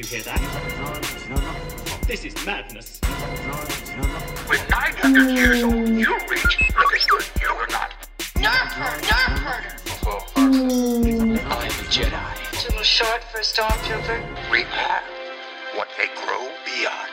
hear that? This is madness. When 900 years old, you reach understood you or not. Nerf herder. I am a Jedi. It's a little short for a stormtrooper. We are what they grow beyond.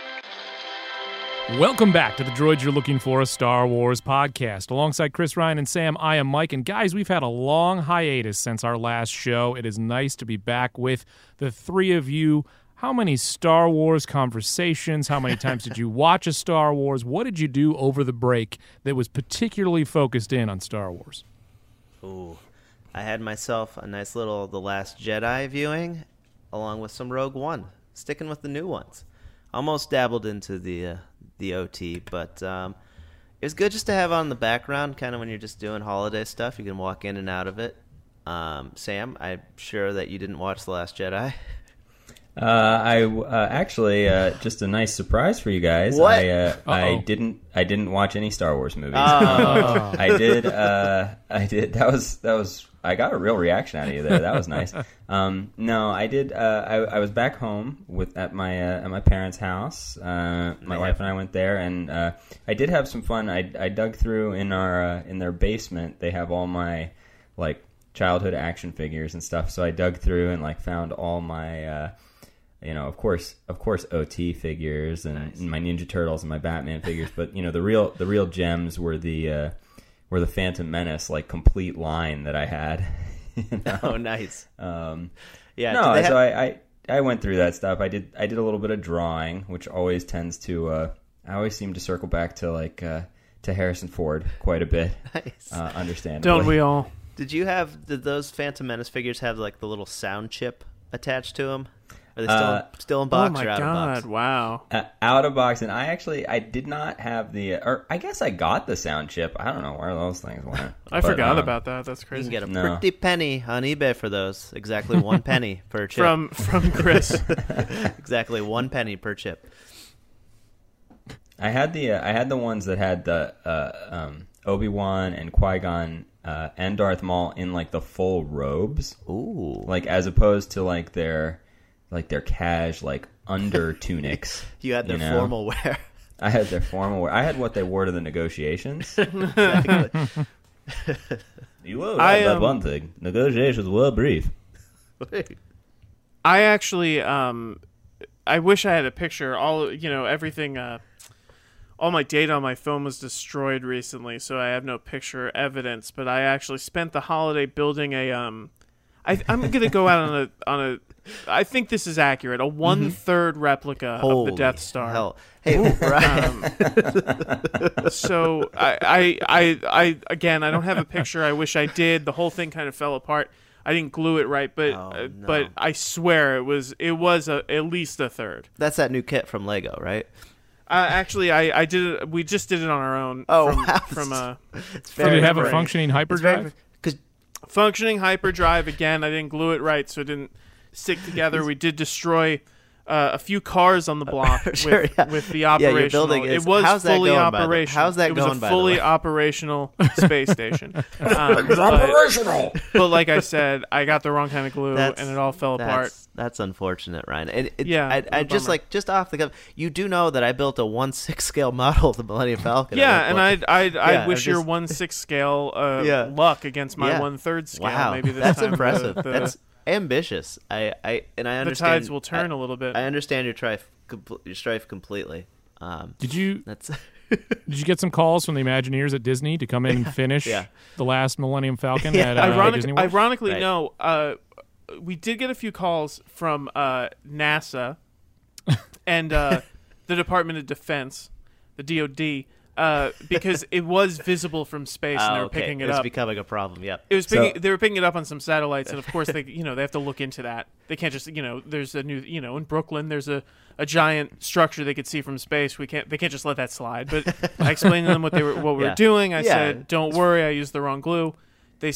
Welcome back to the Droids You're Looking For, a Star Wars podcast. Alongside Chris, Ryan, and Sam, I am Mike. And guys, we've had a long hiatus since our last show. It is nice to be back with the three of you. How many Star Wars conversations? How many times did you watch a Star Wars? What did you do over the break that was particularly focused in on Star Wars? Ooh, I had myself a nice little The Last Jedi viewing, along with some Rogue One, sticking with the new ones. Almost dabbled into the OT, but it was good just to have on the background, kind of when you're just doing holiday stuff. You can walk in and out of it. Sam, I'm sure that you didn't watch The Last Jedi. I actually just a nice surprise for you guys. What? I didn't watch any Star Wars movies. Oh. I did. That was. I got a real reaction out of you there. That was nice. No, I did. I was back home at my parents' house. My wife and I went there, and I did have some fun. I dug through in their basement. They have all my childhood action figures and stuff. So I dug through and found all my. Of course, OT figures and Nice. my Ninja Turtles and my Batman figures, but the real gems were the Phantom Menace complete line that I had. Oh, nice. Yeah. No, So I went through that stuff. I did a little bit of drawing, which always tends to I always seem to circle back to Harrison Ford quite a bit. Nice. Understandably. Don't we all? Did those Phantom Menace figures have the little sound chip attached to them? Are they still in box or out of box? Wow. Out of box, and I did not have or I guess I got the sound chip. I don't know where those things went. I forgot about that. That's You crazy. can get a No. pretty penny on eBay for those. Exactly 1 penny per chip. From Chris. Exactly 1 penny per chip. I had the ones that had the Obi-Wan and Qui-Gon and Darth Maul in the full robes. Ooh. As opposed to their cash under tunics. You had their formal wear. I had their formal wear. I had what they wore to the negotiations. Exactly. You will that one thing. Negotiations were brief. I actually, I wish I had a picture. Everything, all my data on my phone was destroyed recently, so I have no picture evidence. But I actually spent the holiday building a. I'm gonna go out on a. I think this is accurate. A 1/3 replica of the Death Star. Hell. Hey, Ryan. So I again, I don't have a picture. I wish I did. The whole thing kind of fell apart. I didn't glue it right, but no. but I swear it was at least a third. That's that new kit from Lego, right? Actually, I did it. We just did it on our own. Oh, from wow. It's Did it have a functioning hyperdrive? functioning hyperdrive. Again, I didn't glue it right, so it didn't stick together. We did destroy a few cars on the block with the operational. Yeah, your building is, it was how's that fully going, operational. How's that it was going, a by fully the way? operational space station. It's operational. But like I said, I got the wrong kind of glue, and it all fell apart. That's unfortunate, Ryan. And Yeah, I just bummer. just off the cuff, you do know that I built a 1/6 scale model of the Millennium Falcon. Yeah, and I Yeah, wish I'm your just- 1/6 scale Yeah. luck against my Yeah. 1/3 scale. Wow, Maybe this that's time impressive. The That's ambitious. I the understand. tides will turn a little bit. I understand your strife completely. Did you That's get some calls from the Imagineers at Disney to come in and finish Yeah. the last Millennium Falcon Yeah. at Disney World? Ironically, Right. no. We did get a few calls from NASA and the Department of Defense, the DoD, because it was visible from space and they were picking it it's up. becoming a problem. Yep. It was they were picking it up on some satellites, and of course they have to look into that. They can't just there's a new in Brooklyn there's a giant structure they could see from space. They can't just let that slide. But I explained to them what we were doing. I Yeah. said, "Don't worry, I used the wrong glue." They said,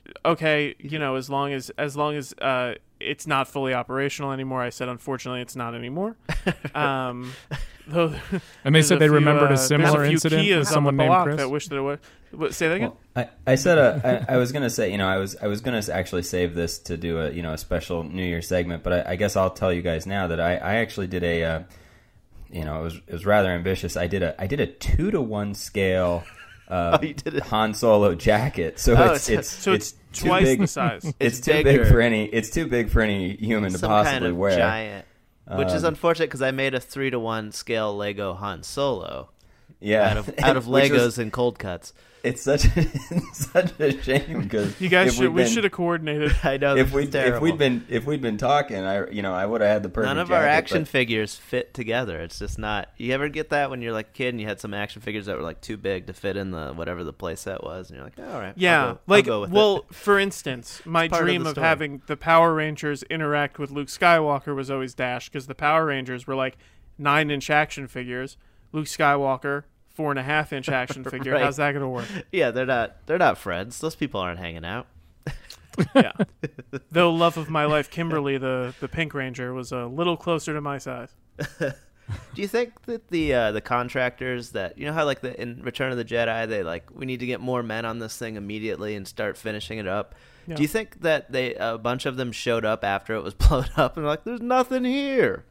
okay, as long as it's not fully operational anymore. I said, unfortunately, it's not anymore. Though, And they said they remembered a there's similar a few incident Kias with someone on the named block Chris. that wish that it was. Say that again. Well, I said I was gonna say, I was gonna actually save this to do a special New Year segment, but I guess I'll tell you guys now that I actually did a it was rather ambitious. I did a 2-to-1 scale you did it. Han Solo jacket, so it's too twice big. the size. It's too bigger. big for any. It's too big for any human to Some possibly kind of wear. giant, which is unfortunate because I made a 3-to-1 scale Lego Han Solo Yeah, out of Which Legos was- and cold cuts. It's such a shame because You guys we should have coordinated. I know if terrible. we'd been talking, I would have had the perfect. None of our jacket, action but- figures fit together. It's just not. You ever get that when you're like a kid and you had some action figures that were like too big to fit in the whatever the play set was, and you're like, all right, Yeah, I'll go with it. for instance, my part of dream the of story. having the Power Rangers interact with Luke Skywalker was always dashed because the Power Rangers were like 9-inch action figures. Luke Skywalker, 4.5-inch action figure. Right. How's that going to work? Yeah, they're not friends. Those people aren't hanging out. Yeah. Though love of my life, Kimberly, the Pink Ranger, was a little closer to my size. Do you think that the contractors that how like in Return of the Jedi they like we need to get more men on this thing immediately and start finishing it up? Yeah. Do you think that a bunch of them showed up after it was blown up and were like, there's nothing here?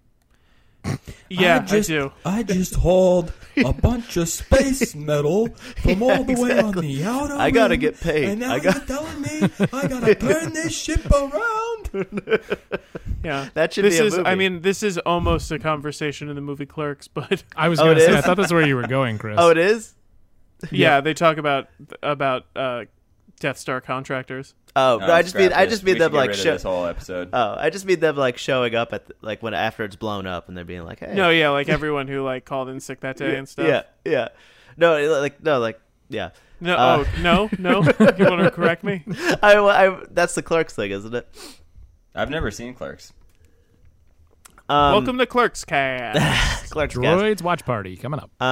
Yeah, I do. I just hauled a bunch of space metal from all the way on the outer I gotta rim, get paid. And now I got- you're telling me I gotta turn this ship around? Yeah, That should this be a is. movie. I mean, this is almost a conversation in the movie Clerks, but I was Oh, going it to say, is? I thought that's where you were going, Chris. Oh, it is? yeah, they talk about Death Star contractors. Oh, no, I just mean We them should get like rid of show. this whole episode. Oh, I just mean them like showing up at like when after it's blown up and they're being like, hey, No, yeah, like everyone who like called in sick that day and stuff. yeah. No, yeah. No, no. You want to correct me? That's the Clerks thing, isn't it? I've never seen Clerks. Welcome to Clerks Cast. Clerks cast. Droids Watch Party coming up.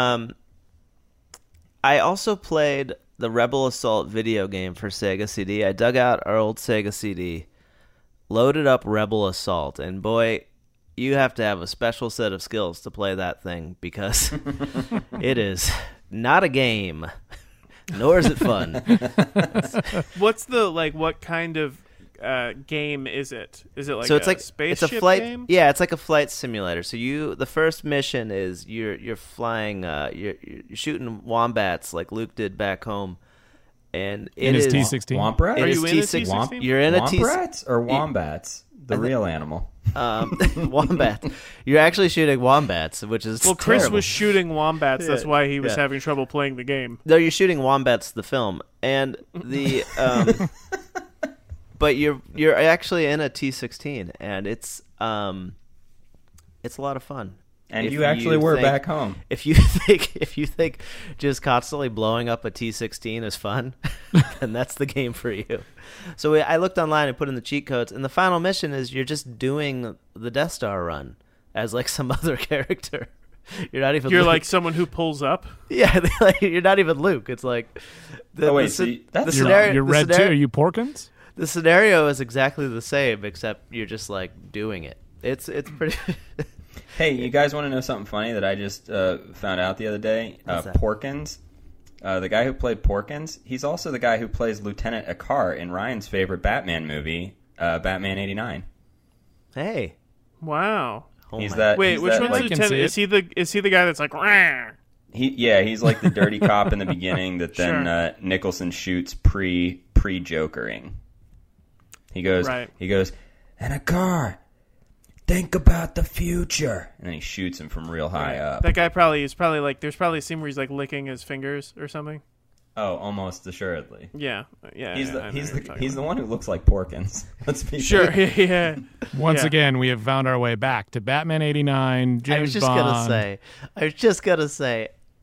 I also played the Rebel Assault video game for Sega CD. I dug out our old Sega CD, loaded up Rebel Assault, and boy, you have to have a special set of skills to play that thing because it is not a game, nor is it fun. What's the what kind of game is it? Is it like So it's a like spaceship it's a flight. game? Yeah, it's like a flight simulator. So the first mission is you're flying. You're shooting wombats like Luke did back home, and In it his is T-16. Womp-rats? It Are is you in a T6 T16? You're in a T6 Womp-rats or wombats? The real animal. wombat. You're actually shooting wombats, which is Well, Chris terrible. was shooting wombats. That's Yeah, why he was yeah. having trouble playing the game. No, you're shooting wombats. The film and the but you're actually in a T16, and it's a lot of fun. And If you actually were think- back home. If you think just constantly blowing up a T16 is fun, then that's the game for you. So I looked online and put in the cheat codes, and the final mission is you're just doing the Death Star run as like some other character. You're not even. You're Luke. like someone who pulls up. Yeah, like, you're not even Luke. It's like the, Oh, wait, the, so that's- the You're, scenario. you're the red too. scenario- Are you Porkins? The scenario is exactly the same, except you're just like doing it. It's pretty. Hey, you guys want to know something funny that I just found out the other day? What's that? Porkins, the guy who played Porkins, he's also the guy who plays Lieutenant Akar in Ryan's favorite Batman movie, Batman '89. Hey, Wow. oh He's my- that. Wait, he's which that, one's like, I can Lieutenant? see Is he the guy that's like? "Rah"? he's like the dirty cop in the beginning that then Sure. Nicholson shoots pre-jokering. He goes, Right. and Akar, think about the future, and then he shoots him from real high up. That guy is probably like. There's probably a scene where he's like licking his fingers or something. Oh, almost assuredly. Yeah. He's I know the what you're he's the talking one who looks like Porkins. Let's be about. fair. Sure. Yeah. Once Yeah. again, we have found our way back to Batman '89, James I was just Bond. gonna say,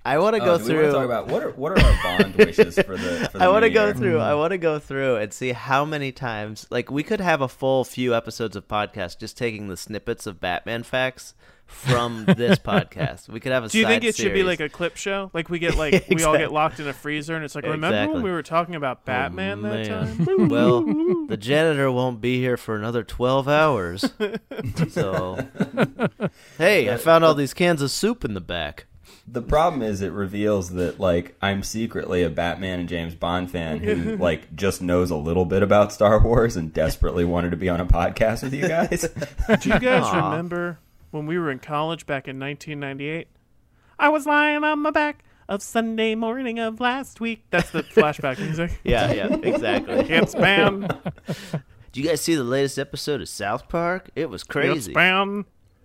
I want to go do we through. want to talk about what are our bond wishes for the I want to new go year? through. I want to go through and see how many times. Like, we could have a full few episodes of podcast just taking the snippets of Batman facts from this podcast. We could have a. Do you think side it should be series. like a clip show? Like we get like we all get locked in a freezer, and it's like, remember Exactly. when we were talking about Batman that Man. time? Well, the janitor won't be here for another 12 hours. So, hey, I found all these cans of soup in the back. The problem is it reveals that like I'm secretly a Batman and James Bond fan who like just knows a little bit about Star Wars and desperately wanted to be on a podcast with you guys. Do you guys remember when we were in college back in 1998? I was lying on my back of Sunday morning of last week. That's the flashback music. Yeah, exactly. It's bam. Did you guys see the latest episode of South Park? It was crazy. It's bam.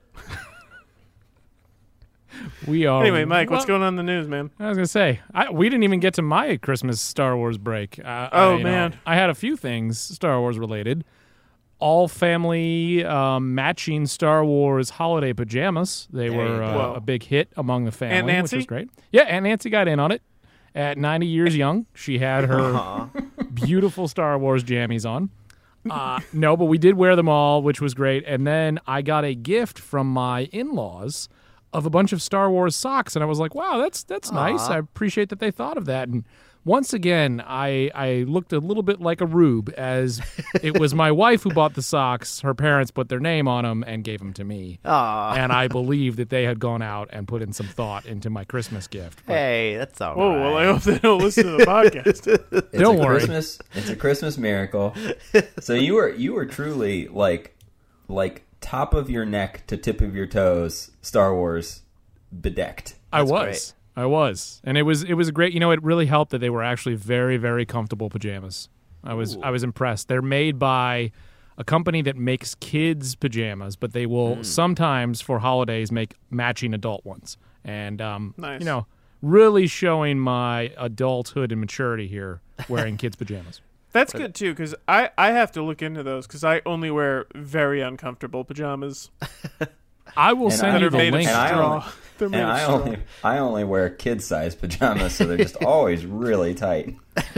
We are. Anyway, Mike, what's well, going on in the news, man? I was gonna say we didn't even get to my Christmas Star Wars break. Man. I had a few things Star Wars related. All family matching Star Wars holiday pajamas. They were a big hit among the family, Aunt Nancy? which was great. Yeah, Aunt Nancy got in on it. At 90 years young, she had her beautiful Star Wars jammies on. No, but we did wear them all, which was great. And then I got a gift from my in-laws of a bunch of Star Wars socks, and I was like, wow, that's nice. I appreciate that they thought of that. And once again, I looked a little bit like a rube, as it was my wife who bought the socks. Her parents put their name on them and gave them to me. And I believe that they had gone out and put in some thought into my Christmas gift. But Hey, that's all Oh, right. well, I hope they don't listen to the podcast. Don't worry. It's a Christmas miracle. So you were truly like top of your neck to tip of your toes, Star Wars bedecked. I was. great. I was. And it was a great, it really helped that they were actually very, very comfortable pajamas. I was impressed. They're made by a company that makes kids pajamas, but they will sometimes for holidays make matching adult ones. And Nice. really showing my adulthood and maturity here wearing kids pajamas. That's good, too, because I have to look into those, because I only wear very uncomfortable pajamas I will And send I- you that are the made of link. And I straw. only- They're made And of straw. I only wear kid-sized pajamas, so they're just always really tight.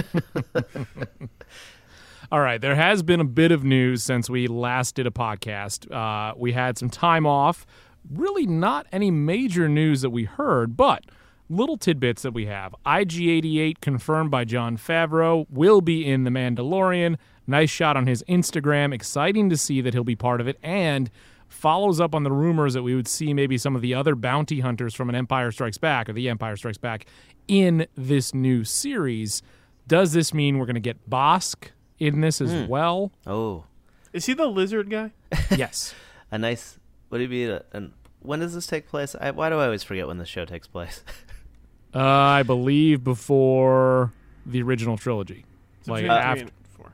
All right, there has been a bit of news since we last did a podcast. We had some time off. Really not any major news that we heard, but little tidbits that we have. IG-88 confirmed by Jon Favreau will be in The Mandalorian. Nice shot on his Instagram. Exciting to see that he'll be part of it, and follows up on the rumors that we would see maybe some of the other bounty hunters from The Empire Strikes Back in this new series. Does this mean we're going to get Bossk in this as well? Oh, Is he the lizard guy? Yes. a nice. Would it be? And when does this take place? Why do I always forget when the show takes place? I believe before the original trilogy. Like Between three after. and four.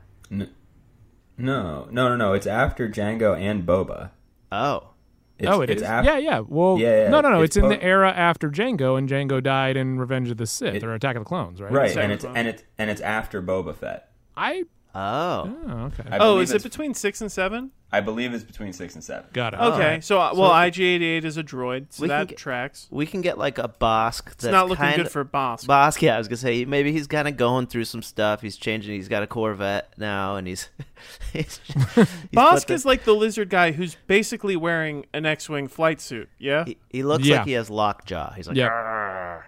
No. It's after Django and Boba. Oh, It is. Yeah. Well, Yeah, no. It's in the po- era after Django, and Django died in Revenge of the Sith or Attack of the Clones, right? Right, Second and one. it's after Boba Fett. Oh, okay. I Oh, believe is it it's- between 6 and 7? I believe it's between 6 and 7. Got it. Okay, so IG-88 is a droid, so We can that get- tracks. we can get like a Bossk. That's It's not looking kinda, good for Boss. Bossk. Yeah, I was gonna say maybe he's kind of going through some stuff. He's changing. He's got a Corvette now, and he's Bossk put is like the lizard guy who's basically wearing an X-Wing flight suit. Yeah, he looks Yeah. like he has lockjaw. He's like, Yeah. "Arr."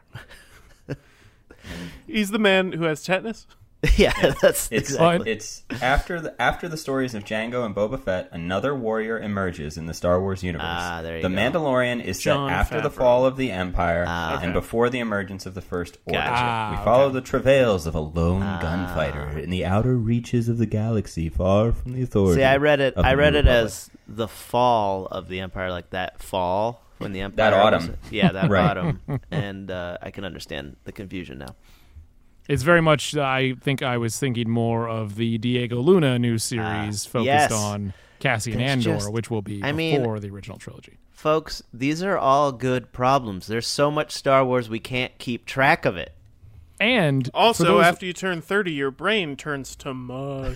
he's the man who has tetanus. yeah, that's It's exactly. it's after the stories of Django and Boba Fett, another warrior emerges in the Star Wars universe. There you the go. Mandalorian is set John after the Favreau. fall of the Empire Okay. and before the emergence of the First Order. Gotcha. We follow the travails of a lone gunfighter in the outer reaches of the galaxy, far from the authority. See, I read it. of the I read New it Republic. as the fall of the Empire, like that fall when the Empire. That autumn. Yeah, that Right. autumn. And I can understand the confusion now. It's very much. I think I was thinking more of the Diego Luna new series focused yes. on Cassian That's Andor, just- which will be I mean- before the original trilogy. Folks, these are all good problems. There's so much Star Wars we can't keep track of it. And for Also, those- after you turn 30, your brain turns to mush.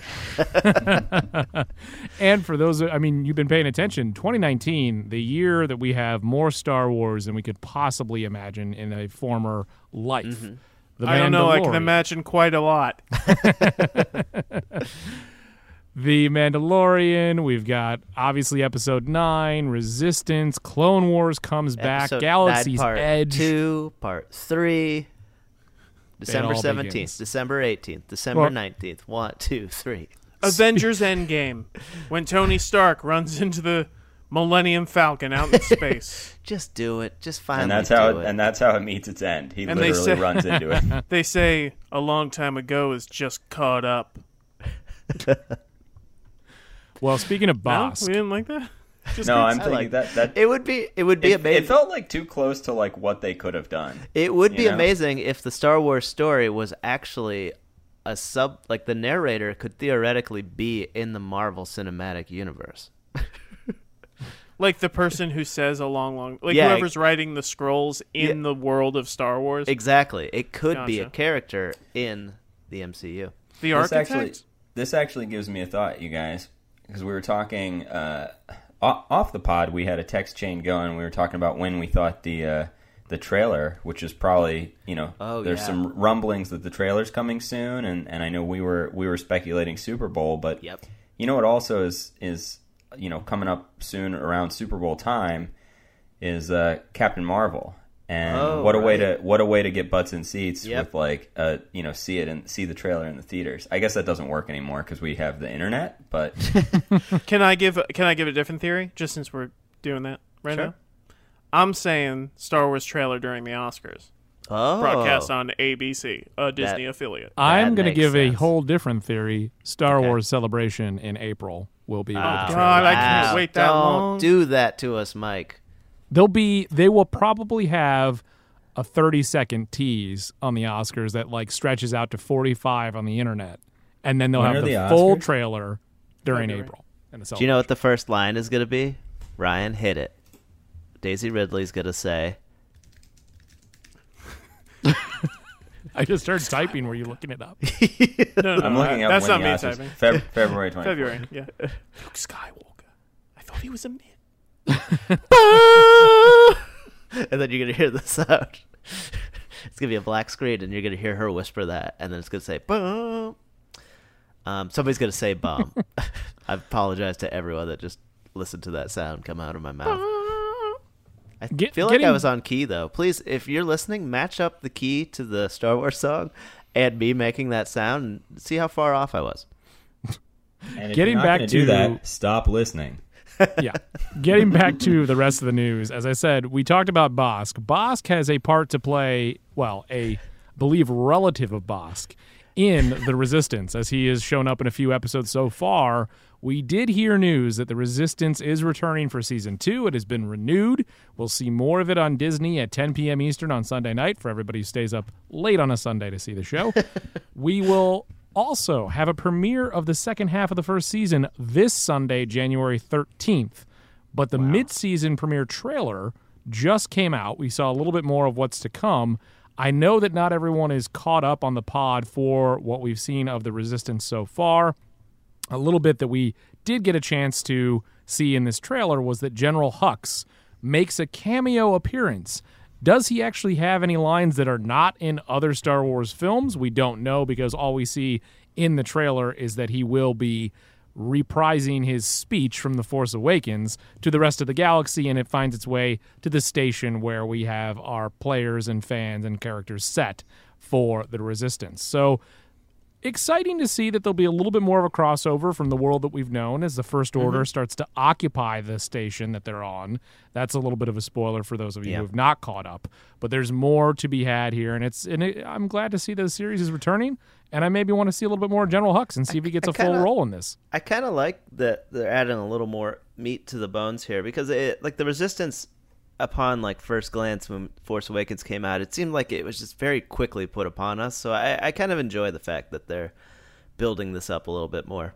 And for those, I mean, you've been paying attention. 2019, the year that we have more Star Wars than we could possibly imagine in a former life. The I don't know. I can Mandalorian. imagine quite a lot. The Mandalorian. We've got obviously Episode 9, Resistance, Clone Wars comes back, Episode Galaxy's 9, part Edge. 2, part 3. December all 17th, begins. December 18th, December Well- 19th. 1, 2, 3. Avengers Endgame, when Tony Stark runs into the Millennium Falcon out in space. Just do it. Just finally And that's do how it. and that's how it meets its end. He And they literally say- runs into it. They say a long time ago is just caught up. Well, speaking of No, Bosk, we didn't like that. Just No, good I'm stuff. thinking that It would be it amazing. felt like too close to like what they could have done. It would be you know? amazing if the Star Wars story was actually like the narrator could theoretically be in the Marvel Cinematic Universe. Like the person who says like Yeah, whoever's writing the scrolls in the world of Star Wars. Exactly. It could be a Gotcha. character in the MCU. The This architect. this actually gives me a thought, you guys, because we were talking off the pod. We had a text chain going. We were talking about when we thought the trailer, which is probably there's some rumblings that the trailer's coming soon, and I know we were speculating Super Bowl, but Yep. you know what also is coming up soon around Super Bowl time is Captain Marvel. And what a way to get butts in seats Yep. with see the trailer in the theaters. I guess that doesn't work anymore because we have the internet. But Can I give a different theory? Just since we're doing that right Sure. now, I'm saying Star Wars trailer during the Oscars, Oh. broadcast on ABC, a Disney affiliate. I'm going to makes give a sense. whole different theory. Star Wars Celebration in April will be. with the trailer. God, I can't wait that Don't long. do that to us, Mike. They will probably have a 30-second tease on the Oscars that like stretches out to 45 on the internet, and then they'll When have are the the full Oscars? trailer during February. April. And Do you know what the first line is going to be? Ryan, hit it. Daisy Ridley's going to say, I just started typing. Were you looking it up? No, I'm looking up that's when not the me Oscars. typing. February 24th. February, yeah. Luke Skywalker. I thought he was a myth. and then you're going to hear the sound. It's going to be a black screen, and you're going to hear her whisper that, and then it's going to say, boom. Somebody's going to say bomb. I apologize to everyone that just listened to that sound come out of my mouth. I feel like I getting- was on key, though. Please, if you're listening, match up the key to the Star Wars song and me making that sound and see how far off I was. And if Getting you're not back gonna do to- that, stop listening. Yeah. Getting back to the rest of the news, as I said, we talked about Bosk. Bosk has a part to play, well, I believe relative of Bosk in The Resistance, as he has shown up in a few episodes so far. We did hear news that The Resistance is returning for Season 2. It has been renewed. We'll see more of it on Disney at 10 p.m. Eastern on Sunday night for everybody who stays up late on a Sunday to see the show. We will also have a premiere of the second half of the first season this Sunday, January 13th. But the mid-season premiere trailer just came out. We saw a little bit more of what's to come. I know that not everyone is caught up on the pod for what we've seen of The Resistance so far. A little bit that we did get a chance to see in this trailer was that General Hux makes a cameo appearance. Does he actually have any lines that are not in other Star Wars films? We don't know, because all we see in the trailer is that he will be reprising his speech from The Force Awakens to the rest of the galaxy, and it finds its way to the station where we have our players and fans and characters set for the Resistance. So exciting to see that there'll be a little bit more of a crossover from the world that we've known as the First Order starts to occupy the station that they're on. That's a little bit of a spoiler for those of you who have not caught up. But there's more to be had here, and I'm glad to see the series is returning, and I maybe want to see a little bit more of General Hux and see if he gets a full role in this. I kind of like that they're adding a little more meat to the bones here, because the Resistance, upon first glance when Force Awakens came out, it seemed like it was just very quickly put upon us. So I kind of enjoy the fact that they're building this up a little bit more.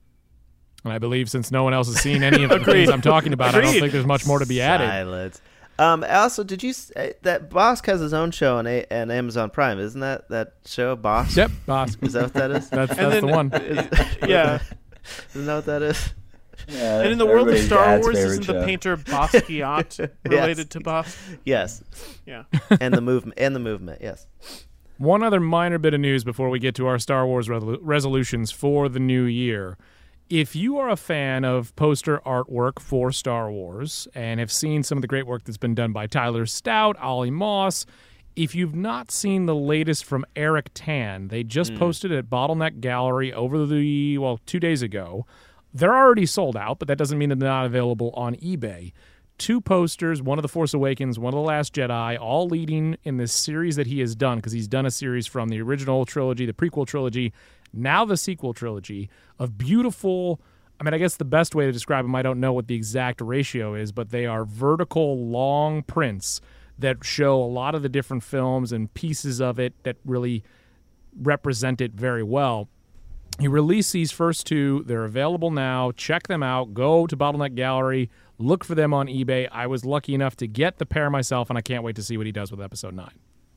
And I believe since no one else has seen any of the things I'm talking about, I don't think there's much more to be added. Silence. Also, did you that Bosk has his own show on Amazon Prime? Isn't that show Bosk? Yep, boss. Is that what that is? That's then- the one. Yeah. Isn't that what that is? Yeah, And in the world of everybody's Star dad's Wars, favorite isn't the show. painter Basquiat related to Bosk? Yes, Yeah. and the movement. Yes. One other minor bit of news before we get to our Star Wars resolutions for the new year. If you are a fan of poster artwork for Star Wars and have seen some of the great work that's been done by Tyler Stout, Ollie Moss, if you've not seen the latest from Eric Tan, they just posted at Bottleneck Gallery over 2 days ago. They're already sold out, but that doesn't mean that they're not available on eBay. 2 posters, one of The Force Awakens, one of The Last Jedi, all leading in this series that he has done, because he's done a series from the original trilogy, the prequel trilogy, now the sequel trilogy, of beautiful, I guess the best way to describe them, I don't know what the exact ratio is, but they are vertical, long prints that show a lot of the different films and pieces of it that really represent it very well. He released these first 2. They're available now. Check them out. Go to Bottleneck Gallery. Look for them on eBay. I was lucky enough to get the pair myself, and I can't wait to see what he does with Episode 9.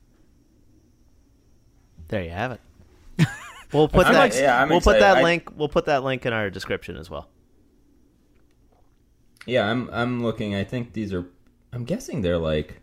There you have it. We'll put I'm that. ex- yeah, I'm we'll put excited. that link. We'll put that link in our description as well. Yeah, I'm looking. I think these are. I'm guessing they're like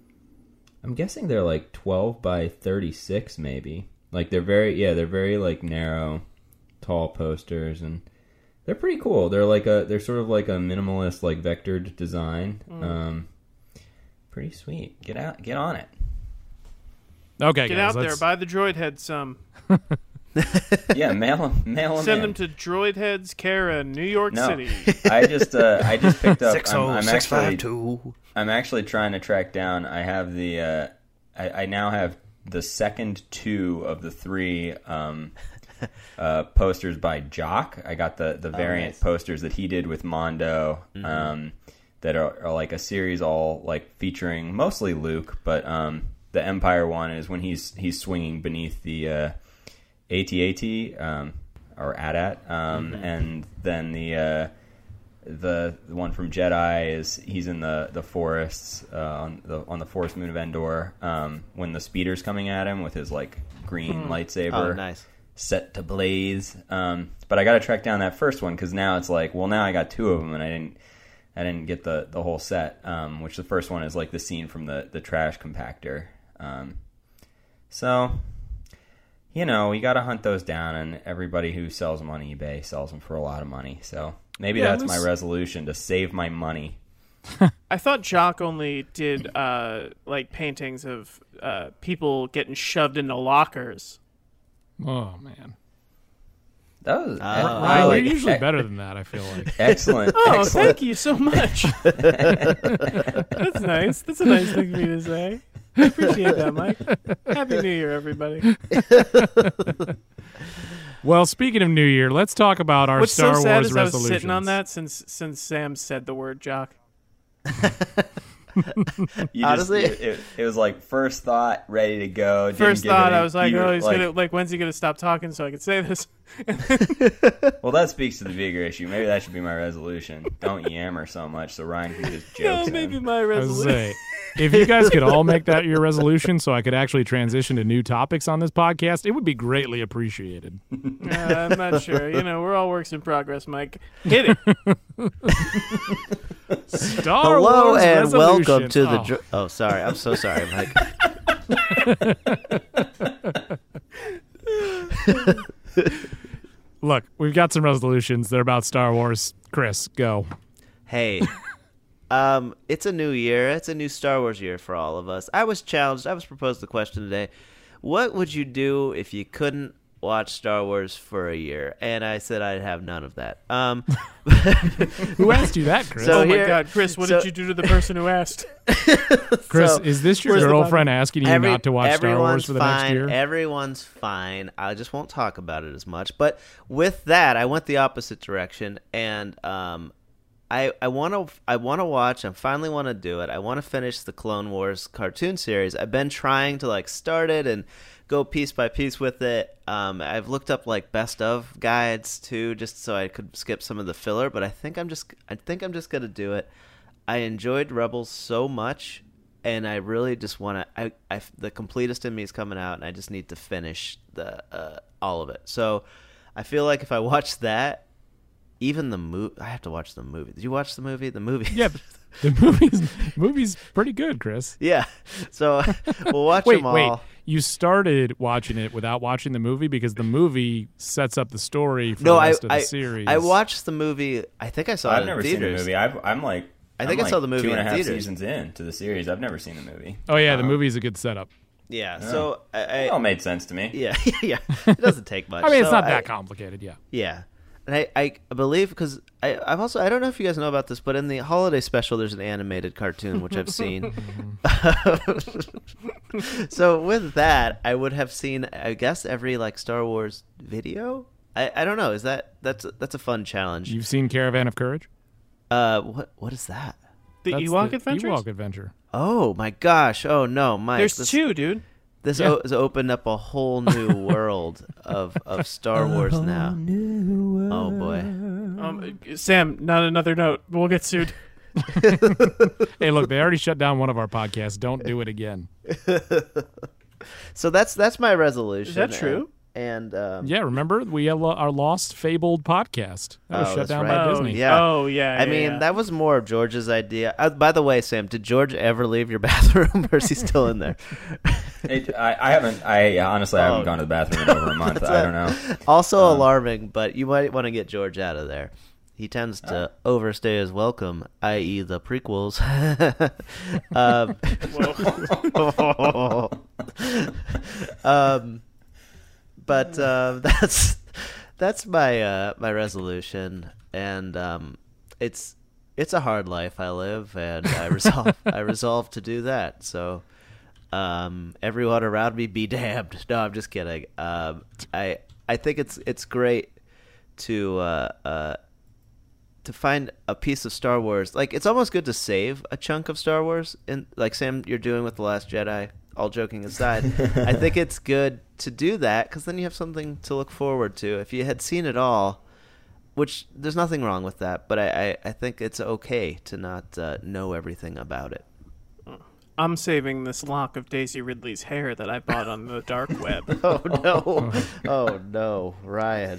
12 by 36, maybe. Like they're very like narrow, tall posters, and they're pretty cool. They're sort of like a minimalist, like vectored design. Pretty sweet. Get on it. Okay, Get guys, out there, buy the Droid Head some. Yeah, mail them. Send them to Droid Heads, Kara, New York No. City. I just picked up. 60652. I'm actually trying to track down. I have the. I now have the second 2 of the 3 posters by Jock. I got the variant nice. posters that he did with Mondo. That are like a series, all like featuring mostly Luke, but the Empire one is when he's swinging beneath the AT-AT or AT-AT, and then the one from Jedi is he's in the forests on the forest moon of Endor when the speeder's coming at him with his like green lightsaber. Oh, nice. Set to blaze. But I got to track down that first one because now it's like, well, now I got 2 of them and I didn't get the whole set. Which the first one is like the scene from the trash compactor. So, you know, you got to hunt those down, and everybody who sells them on eBay sells them for a lot of money. So maybe that's my resolution, to save my money. I thought Jock only did like paintings of people getting shoved into lockers. Oh, man. That was Ryan, like, you're usually better than that, I feel like. excellent. Oh, excellent. thank you so much. That's nice. That's a nice thing for you to say. I appreciate that, Mike. Happy New Year, everybody. Well, speaking of New Year, let's talk about our What's Star so sad Wars is I was resolutions. sitting on that since Sam said the word Jock. Honestly? It was like first thought, ready to go. didn't First give thought, any- I was like, you were oh, he's gonna like, when's he gonna stop talking so I can say this? Well, that speaks to the bigger issue. Maybe that should be my resolution. Don't yammer so much so Ryan can just No, jokes maybe in. my I was gonna resolution. say, if you guys could all make that your resolution so I could actually transition to new topics on this podcast, it would be greatly appreciated. I'm not sure. You know, we're all works in progress, Mike. Hit it. Star Hello Wars and welcome resolutions. to the. Oh. Oh, sorry. I'm so sorry, Mike. Look, we've got some resolutions. They're about Star Wars. Chris, go. Hey, it's a new year. It's a new Star Wars year for all of us. I was challenged. I was proposed the question today. What would you do if you couldn't watch Star Wars for a year? And I said I'd have none of that. Who asked you that, Chris? So Oh my here- God, Chris, what so- did you do to the person who asked? Chris, so- is this your where's the girlfriend asking you not to watch Star Wars everyone's for the fine. next year? Everyone's fine. I just won't talk about it as much. But with that, I went the opposite direction, and I want to watch. I finally want to do it. I want to finish the Clone Wars cartoon series. I've been trying to like start it and go piece by piece with it. I've looked up like best of guides too, just so I could skip some of the filler. But I think I'm just gonna do it. I enjoyed Rebels so much, and I really just want to. The completist in me is coming out, and I just need to finish the all of it. So I feel like if I watch that, even the movie, I have to watch the movie. Did you watch the movie? The movie, Yeah, the movie's pretty good, Chris. yeah. So we'll watch Wait, them all. wait. You started watching it without watching the movie because the movie sets up the story for No, the rest of the series. I watched the movie. I think I saw it I've in never theaters. seen the movie. I think I saw the movie in 2.5 theaters. seasons in to the series. I've never seen the movie. Oh yeah, the movie's a good setup. Yeah, so It all made sense to me. yeah, yeah. It doesn't take much. I mean, it's So not that complicated. Yeah. Yeah. And I believe, because I've also, I don't know if you guys know about this, but in the holiday special, there's an animated cartoon, which I've seen. So with that, I would have seen, I guess, every like Star Wars video. I don't know. Is that's a fun challenge. You've seen Caravan of Courage? What is that? The That's Ewok Adventures? Ewok Adventure. Oh my gosh! Oh no, Mike. There's two, dude. This Yeah. has opened up a whole new world of Star Wars now. Oh boy. Sam, not another note. We'll get sued. Hey, look, they already shut down one of our podcasts. Don't do it again. So that's my resolution. Is that true? And Yeah, remember we have our lost fabled podcast that was shut that's down right. by Disney. Yeah. Oh, yeah. I mean, that was more of George's idea. By the way, Sam, did George ever leave your bathroom, or is he still in there? I haven't. I honestly I haven't gone to the bathroom in over a month. I don't know. Also alarming, but you might want to get George out of there. He tends to overstay his welcome, i.e. the prequels. But that's my my resolution, and it's a hard life I live, and I resolve to do that. So everyone around me be damned. No, I'm just kidding. I think it's great to find a piece of Star Wars. Like, it's almost good to save a chunk of Star Wars, in like Sam, you're doing with The Last Jedi. All joking aside, I think it's good to do that, because then you have something to look forward to. If you had seen it all, which there's nothing wrong with that, but I think it's okay to not know everything about it. I'm saving this lock of Daisy Ridley's hair that I bought on the dark web. Oh no! Oh no, Ryan.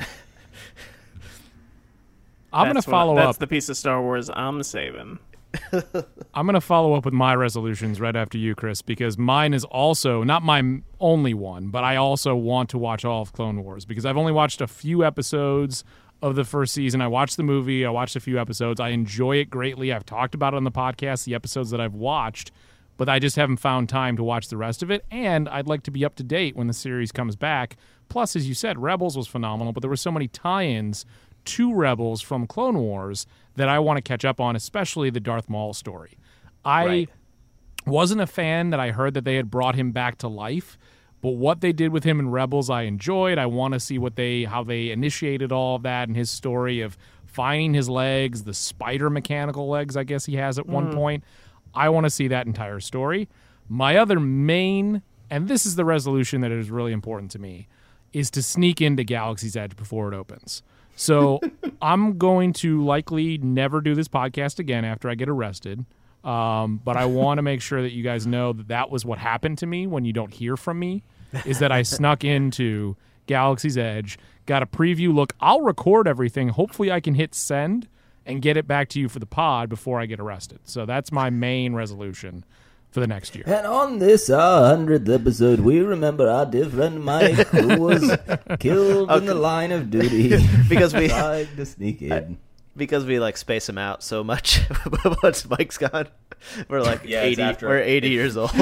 I'm going to follow That's up. the piece of Star Wars I'm saving. I'm going to follow up with my resolutions right after you, Chris, because mine is also not my only one, but I also want to watch all of Clone Wars, because I've only watched a few episodes of the first season. I watched the movie. I watched a few episodes. I enjoy it greatly. I've talked about it on the podcast, the episodes that I've watched, but I just haven't found time to watch the rest of it, and I'd like to be up to date when the series comes back. Plus, as you said, Rebels was phenomenal, but there were so many tie-ins to Rebels from Clone Wars that I want to catch up on, especially the Darth Maul story. I wasn't a fan that I heard that they had brought him back to life, but what they did with him in Rebels I enjoyed. I want to see how they initiated all of that and his story of finding his legs, the spider mechanical legs I guess he has at one point. I want to see that entire story. My other main, and this is the resolution that is really important to me, is to sneak into Galaxy's Edge before it opens. So I'm going to likely never do this podcast again after I get arrested. But I want to make sure that you guys know that was what happened to me when you don't hear from me, is that I snuck into Galaxy's Edge, got a preview look. I'll record everything. Hopefully I can hit send and get it back to you for the pod before I get arrested. So that's my main resolution for the next year. And on this, our 100th episode, we remember our dear friend Mike, who was killed in the line of duty Because we tried to sneak in. because we like space him out so much once Mike's gone. We're like Yeah, it's 80. after- We're 80 years old.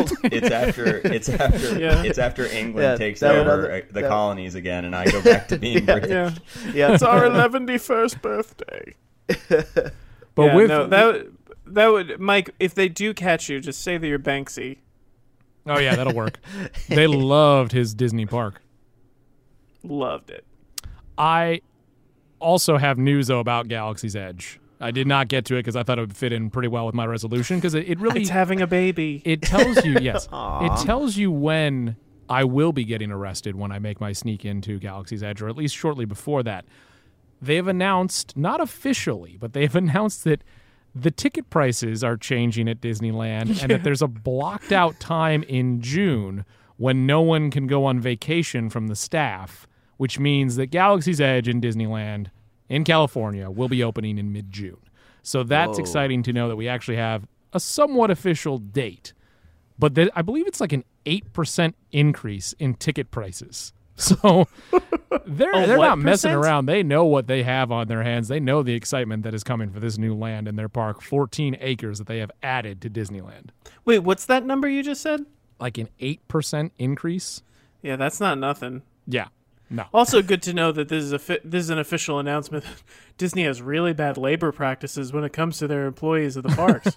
It's after England Yeah, takes that would- over the that- colonies again, and I go back to being British. Yeah. Yeah, It's our 111st birthday. But Yeah, with no, that would, Mike, if they do catch you, just say that you're Banksy. oh yeah, that'll work. They loved his Disney park. Loved it. I also have news, though, about Galaxy's Edge. I did not get to it because I thought it would fit in pretty well with my resolution, because it really... It's having a baby. It tells you, yes, it tells you when I will be getting arrested when I make my sneak into Galaxy's Edge, or at least shortly before that. They've announced, not officially, but they've announced that the ticket prices are changing at Disneyland, and that there's a blocked out time in June when no one can go on vacation from the staff, which means that Galaxy's Edge in Disneyland in California will be opening in mid-June. So that's exciting to know that we actually have a somewhat official date. But I believe it's like an 8% increase in ticket prices. So they're not messing around. They know what they have on their hands. They know the excitement that is coming for this new land in their park, 14 acres that they have added to Disneyland. Wait, what's that number you just said? Like an 8% increase? Yeah, that's not nothing. Yeah. No. Also, good to know that this is an official announcement. Disney has really bad labor practices when it comes to their employees of the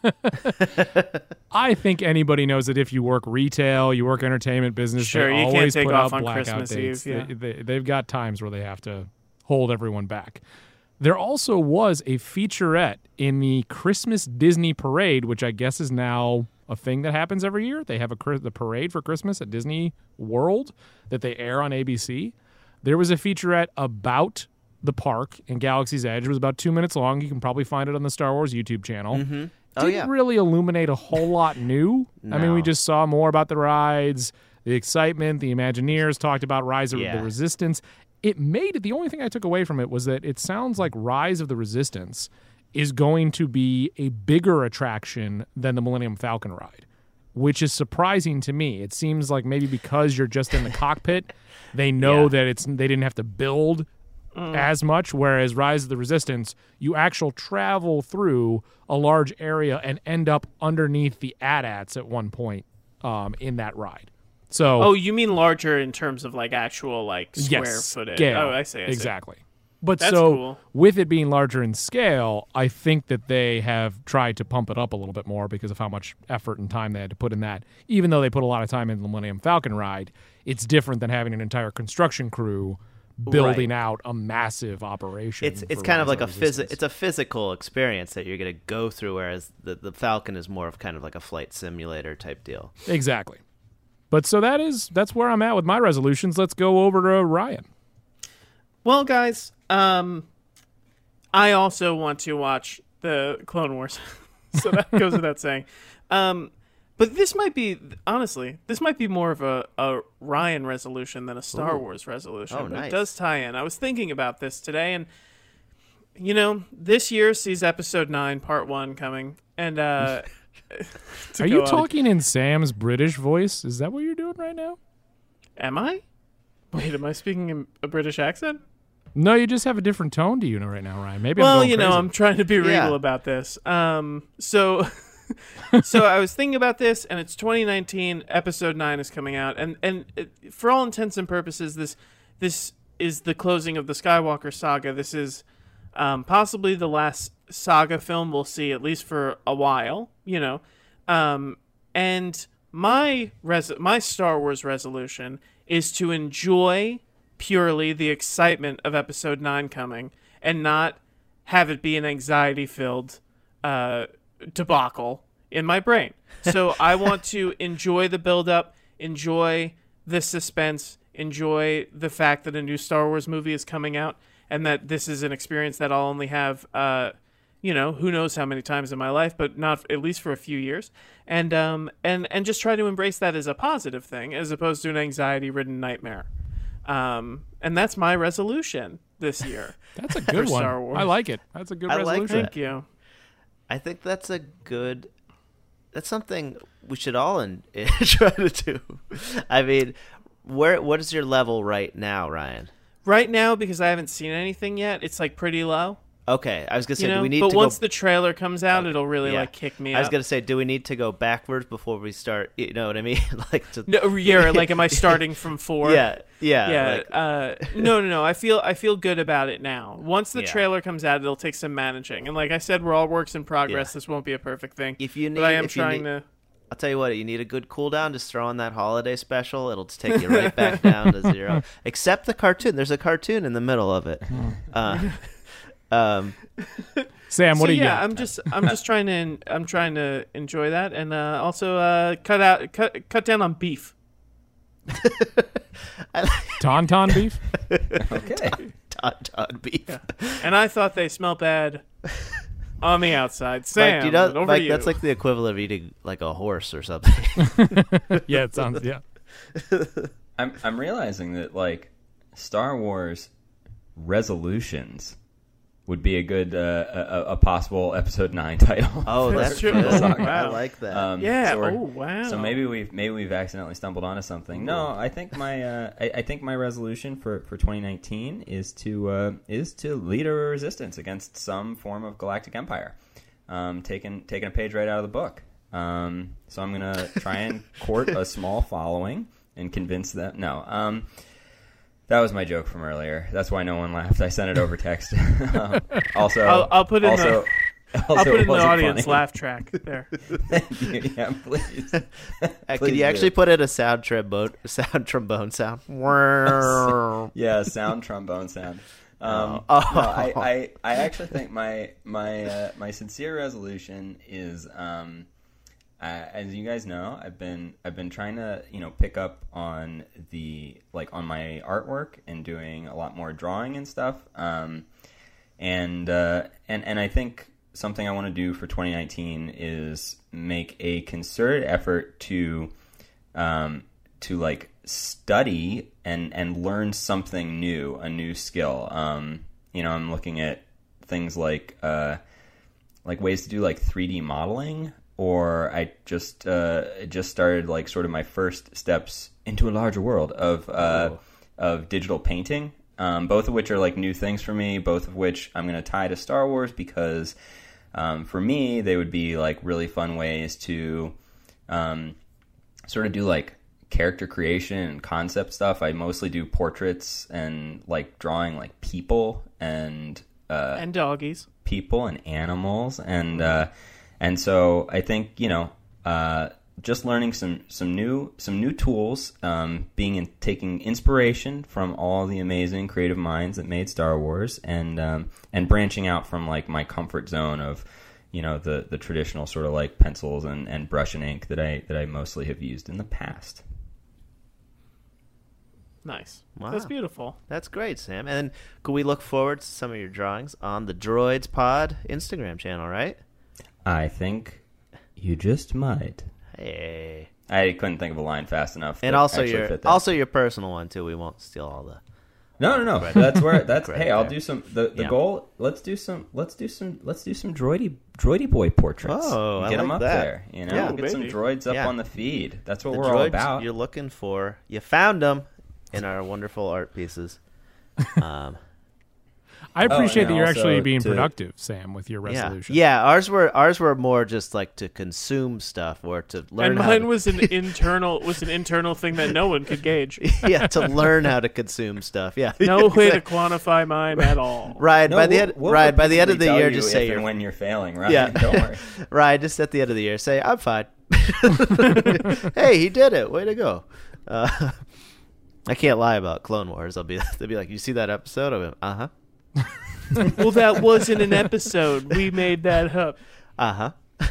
parks. I think anybody knows that if you work retail, you work entertainment business, sure, they you always can't take put off out on blackout Christmas dates. Eve. Yeah. They've got times where they have to hold everyone back. There also was a featurette in the Christmas Disney Parade, which I guess is now a thing that happens every year. They have the parade for Christmas at Disney World that they air on ABC. There was a featurette about the park in Galaxy's Edge. It was about 2 minutes long. You can probably find it on the Star Wars YouTube channel. Mm-hmm. Didn't really illuminate a whole lot new. No. I mean, we just saw more about the rides, the excitement, the Imagineers talked about Rise of the Resistance. The only thing I took away from it was that it sounds like Rise of the Resistance is going to be a bigger attraction than the Millennium Falcon ride, which is surprising to me. It seems like maybe because you're just in the cockpit, they know that they didn't have to build as much, whereas Rise of the Resistance, you actually travel through a large area and end up underneath the AT-ATs at one point in that ride. So, you mean larger in terms of like actual like square footage? Scale. Oh, I see. Exactly. But that's so cool. With it being larger in scale, I think that they have tried to pump it up a little bit more because of how much effort and time they had to put in that. Even though they put a lot of time in the Millennium Falcon ride, it's different than having an entire construction crew building out a massive operation. It's kind of like it's a physical experience that you're going to go through, whereas the Falcon is more of kind of like a flight simulator type deal. Exactly. But so that's where I'm at with my resolutions. Let's go over to Ryan. Well, guys, I also want to watch the Clone Wars, so that goes without saying. But this might be, honestly, more of a Ryan resolution than a Star Wars resolution. Oh, but nice. It does tie in. I was thinking about this today, and, this year sees Episode 9, Part 1 coming, and... Are you talking in Sam's British voice? Is that what you're doing right now? Am I? Wait, am I speaking in a British accent? No, you just have a different tone to you right now, Ryan. Maybe well, I'm going crazy. I'm trying to be regal about this. So I was thinking about this, and it's 2019. Episode 9 is coming out, and for all intents and purposes, this is the closing of the Skywalker saga. This is possibly the last saga film we'll see, at least for a while. And my Star Wars resolution is to enjoy purely the excitement of Episode 9 coming and not have it be an anxiety-filled debacle in my brain. So I want to enjoy the build-up, enjoy the suspense, enjoy the fact that a new Star Wars movie is coming out, and that this is an experience that I'll only have, who knows how many times in my life, but not at least for a few years, and just try to embrace that as a positive thing, as opposed to an anxiety-ridden nightmare. And that's my resolution this year. That's a good one. Star Wars. I like it. That's a good resolution. Like that. Thank you. I think that's something we should all try to do. I mean, what is your level right now, Ryan? Right now, because I haven't seen anything yet, it's like pretty low. Okay, I was gonna say, do we need but to once go... the trailer comes out, it'll really kick me up. I was gonna say, do we need to go backwards before we start? You know what I mean? Am I starting from 4? Yeah. No. I feel good about it now. Once the trailer comes out, it'll take some managing. And like I said, we're all works in progress. This won't be a perfect thing. I'll tell you what, you need a good cooldown, just throw on that holiday special. It'll just take you right back down to 0. Except the cartoon. There's a cartoon in the middle of it. Sam, what do you got? I'm just trying to enjoy that, and also cut down on beef. Tauntaun beef? Okay. Tauntaun beef. Yeah. And I thought they smelled bad on the outside. Sam, Mike, you know, over Mike, to you. that's like the equivalent of eating like a horse or something. Yeah, it sounds. Yeah. I'm realizing that like Star Wars resolutions would be a good a possible episode 9 title. Oh, that's true. good. Wow. I like that. Yeah. So Oh, wow. So maybe we've accidentally stumbled onto something. No, I think my resolution for 2019 is to lead a resistance against some form of galactic empire. Taking a page right out of the book. So I'm gonna try and court a small following and convince them. No. That was my joke from earlier. That's why no one laughed. I sent it over text. Also, I'll put in the audience funny. laugh track there. Thank you. Yeah, please. Can Please you do. actually put in a sound trombone sound? Yeah, sound trombone sound. Oh. No, I actually think my sincere resolution is, as you guys know, I've been trying to pick up on on my artwork and doing a lot more drawing and stuff. And I think something I want to do for 2019 is make a concerted effort to like study and learn something new, a new skill. I'm looking at things like ways to do like 3D modeling, or I just started like sort of my first steps into a larger world of digital painting. Both of which are like new things for me, both of which I'm going to tie to Star Wars because for me they would be like really fun ways to sort of do like character creation and concept stuff. I mostly do portraits and like drawing like people and doggies, people and animals, and so I think just learning some new tools, taking inspiration from all the amazing creative minds that made Star Wars, and branching out from like my comfort zone of the traditional sort of like pencils and brush and ink that I mostly have used in the past. Nice. Wow. That's beautiful. That's great, Sam. And could we look forward to some of your drawings on the Droids Pod Instagram channel, right? I think you just might. Hey. I couldn't think of a line fast enough. And that also actually fit that. your personal one too. We won't steal all the. No. That's where. That's Credit hey. I'll there. do some. The goal. Let's do some droidy boy portraits. Oh, and I get them like up that. there. Yeah, get some baby. droids up Yeah. on the feed. That's what The we're droids all about. you're looking for. You found them in our wonderful art pieces. I appreciate and that you're also actually being to- productive, Sam, with your resolution. Yeah. Ours were more just like to consume stuff or to learn. And how mine to, was an internal thing that no one could gauge. yeah, to learn how to consume stuff. Yeah, No way to quantify mine at all. Ryan, No, by the we'll- end, we'll Ryan, by the end of the tell year, you just if say and you're. when you're failing, right? Yeah. Don't worry. Ryan, just at the end of the year, say I'm fine. Hey, he did it. Way to go. I can't lie about Clone Wars. They'll be like, you see that episode? I'll be, uh-huh. Well, that wasn't an episode. We made that up. Uh-huh.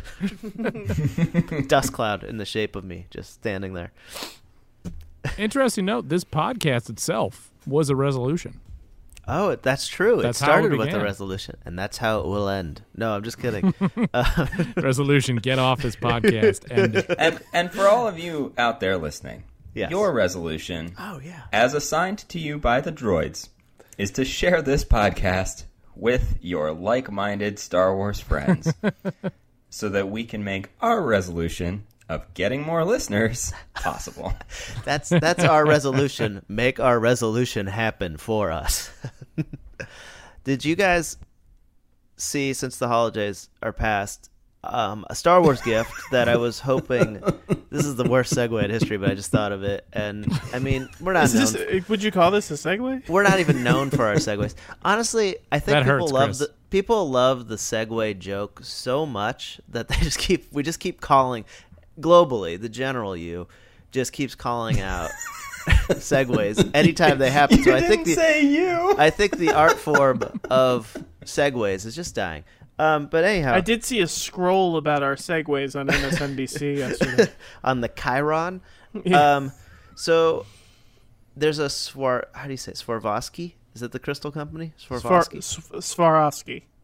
Dust cloud in the shape of me just standing there. Interesting note, this podcast itself was a resolution. Oh, that's true. That's it how it started with a began. resolution, and that's how it will end. No, I'm just kidding. Resolution, get off this podcast. And for all of you out there listening, Yes. your resolution, Oh, yeah. as assigned to you by the droids, is to share this podcast with your like-minded Star Wars friends so that we can make our resolution of getting more listeners possible. That's our resolution. Make our resolution happen for us. Did you guys see, since the holidays are past, a Star Wars gift that I was hoping... This is the worst segue in history, but I just thought of it. And, I mean, we're not known... Would you call this a segue? We're not even known for our segues. Honestly, I think That people hurts, love the segue joke so much that we just keep calling globally, the general you just keeps calling out segues anytime they happen. So I think the art form of segues is just dying. But anyhow, I did see a scroll about our segues on MSNBC yesterday. on the Chiron. Yeah. So there's a how do you say it? Swarovski? Is it the crystal company? Swarovski.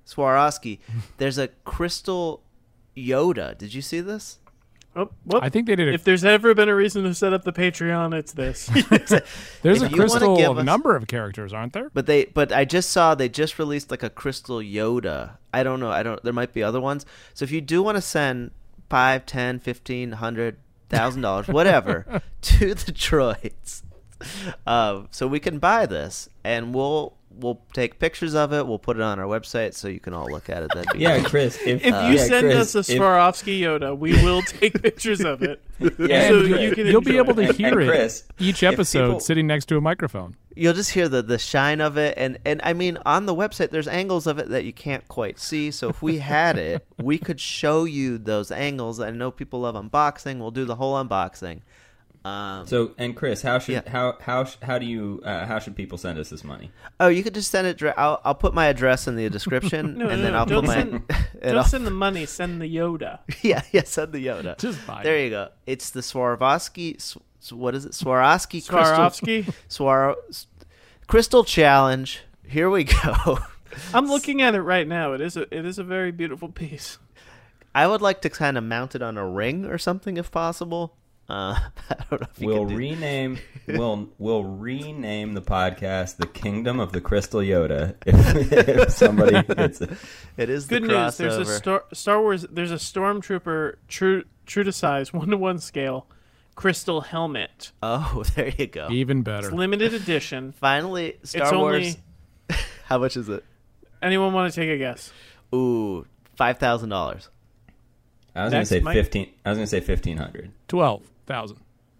Swarovski. There's a crystal Yoda. Did you see this? Oh, whoop. I think they did it. If there's ever been a reason to set up the Patreon, it's this. There's a If you wanna crystal give of a us- number of characters, aren't there? But I just saw they just released like a crystal Yoda. I don't know. There might be other ones. So if you do want to send $5, $10, $15, $100, $1,000, whatever, to the droids, so we can buy this, and we'll take pictures of it. We'll put it on our website so you can all look at it. That'd be Yeah, Chris. If you send us a Swarovski Yoda, we will take pictures of it. Yeah, so and you can You'll be enjoy able to And- hear and it Chris, each if episode people- sitting next to a microphone. You'll just hear the shine of it, and I mean, on the website there's angles of it that you can't quite see. So if we had it, we could show you those angles. I know people love unboxing. We'll do the whole unboxing. So, and Chris, how should Yeah. how should people send us this money? Oh, you could just send it. I'll put my address in the description, No, and no, then no, I'll don't put my. send- and Don't I'll- send the money, send the Yoda. yeah, send the Yoda. Just buy There it. you go. It's the Swarovski. What is it? Swarovski Swarovski? Crystal Challenge. Here we go. I'm looking at it right now. It is a very beautiful piece. I would like to kind of mount it on a ring or something if possible. I don't know if you We'll can do rename we'll rename the podcast "The Kingdom of the Crystal Yoda" if somebody gets it. It is Good the news. There's a crossover. Star Wars. There's a Stormtrooper true to size 1-to-1 scale crystal helmet. Oh, there you go. Even It's better. limited edition. Finally, Star It's Wars. only- How much is it? Anyone want to take a guess? Ooh, $5,000. I was Next, going to say Mike. 15. I was going to say 1,500. 12,000.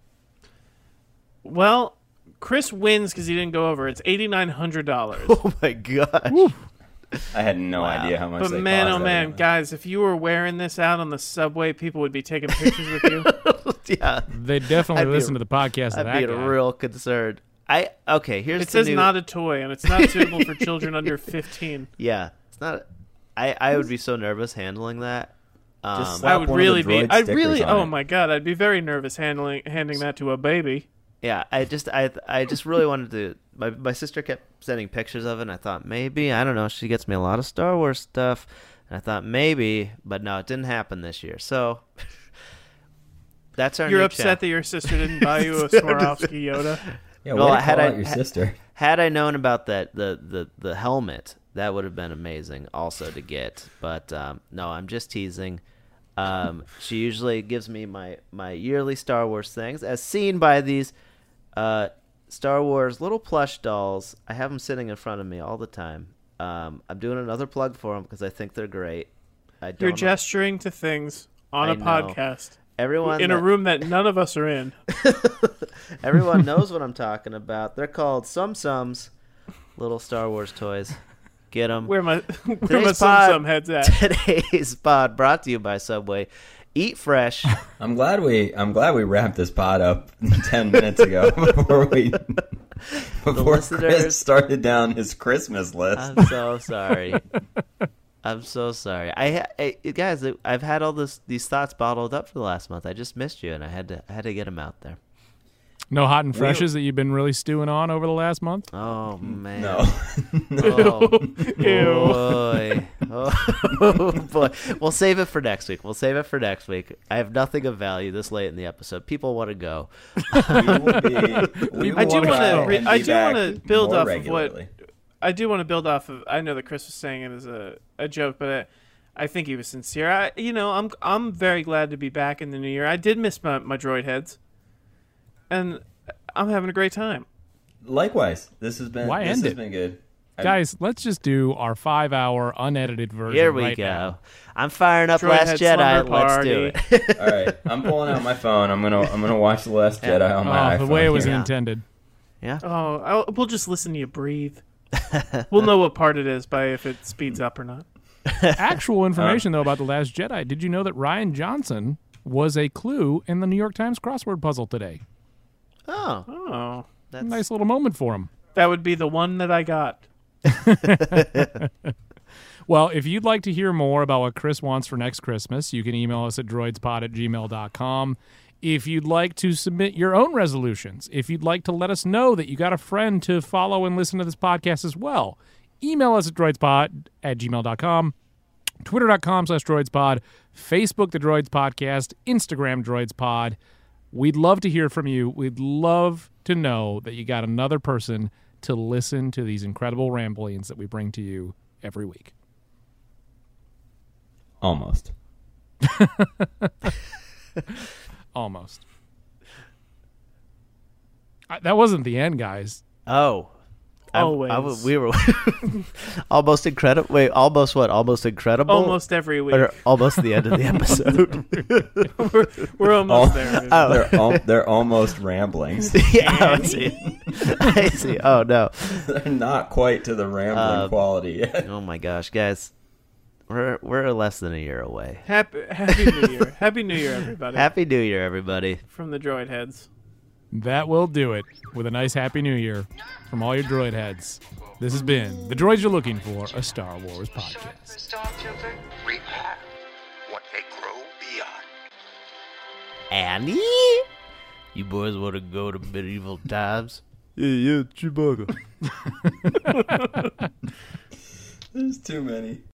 Well, Chris wins because he didn't go over. It's $8,900. Oh my gosh. I had no idea how much. But they man, cost. oh man, Anyway. guys, if you were wearing this out on the subway, people would be taking pictures with you. Yeah, They definitely I'd be- listen to the podcast of I'd that be guy. real concerned. Here's It the says new, not a toy, and it's not suitable for children under 15. Yeah, it's not. I would be so nervous handling that. Just I slap would one of the really be. droid I stickers really. on Oh it. my god, I'd be very nervous handing that to a baby. Yeah, I just really wanted to. My sister kept sending pictures of it, and I thought maybe, I don't know, she gets me a lot of Star Wars stuff, and I thought maybe, but no, it didn't happen this year. So that's our. You're new upset that your sister didn't buy you a Swarovski Yoda. Yeah, Well, way to had call I- out your sister. Had I known about that, the helmet, that would have been amazing also to get. But no, I'm just teasing. She usually gives me my yearly Star Wars things, as seen by these Star Wars little plush dolls. I have them sitting in front of me all the time. I'm doing another plug for them because I think they're great. I don't You're know- gesturing to things on I a know. podcast everyone in a room that none of us are in. Everyone knows what I'm talking about. They're called Sums, little Star Wars toys. Get them. Where my Today's some heads at? Today's pod brought to you by Subway. Eat fresh. I'm glad we wrapped this pod up 10 minutes ago before listeners- Chris started down his Christmas list. I'm so sorry. I'm so sorry. Guys, I've had all these thoughts bottled up for the last month. I just missed you, and I had to get them out there. No hot and freshes that you've been really stewing on over the last month? Oh man. No. Oh Ew. boy. Oh boy. We'll save it for next week. I have nothing of value this late in the episode. People want to go. I do want to build off of what I do want to build off of. I know that Chris was saying it as a joke, but I think he was sincere. I'm very glad to be back in the new year. I did miss my droid heads, and I'm having a great time. Likewise, this has been Why end it? been good. Guys, let's just do our 5-hour unedited version. Here we right go. now. I'm firing up Droid Last Head Jedi. Slumber Let's do Party. it. All right, I'm pulling out my phone. I'm gonna watch The Last Jedi on my Oh, iPhone. the way it was here. intended. Yeah. Oh, we'll just listen to you breathe. We'll know what part it is by if it speeds up or not. Actual information, though, about The Last Jedi. Did you know that Rian Johnson was a clue in the New York Times crossword puzzle today? Oh, Oh, that's Nice little moment for him. that would be the one that I got. Well, if you'd like to hear more about what Chris wants for next Christmas, you can email us at droidspod@gmail.com. If you'd like to submit your own resolutions, if you'd like to let us know that you got a friend to follow and listen to this podcast as well, email us at droidspod@gmail.com, twitter.com/droidspod, Facebook The Droids Podcast, Instagram droidspod. We'd love to hear from you. We'd love to know that you got another person to listen to these incredible ramblings that we bring to you every week. Almost. Almost. That wasn't the end, guys. Oh. Always. We were almost incredible. Wait, almost what? Almost incredible? Almost every week. Or almost the end of the episode. We're almost there. They're almost ramblings. Yeah, I see. I see. Oh, no. They're not quite to the rambling quality yet. Oh, my gosh, guys. We're less than a year away. Happy New Year. Happy New Year, everybody. Happy New Year, everybody. From the Droid Heads. That will do it with a nice Happy New Year from all your droid heads. This has been The Droids You're Looking For, a Star Wars Short for podcast. Stormtrooper. We are what they grow beyond. Annie? You boys want to go to medieval times? Yeah, Chewbacca. There's too many.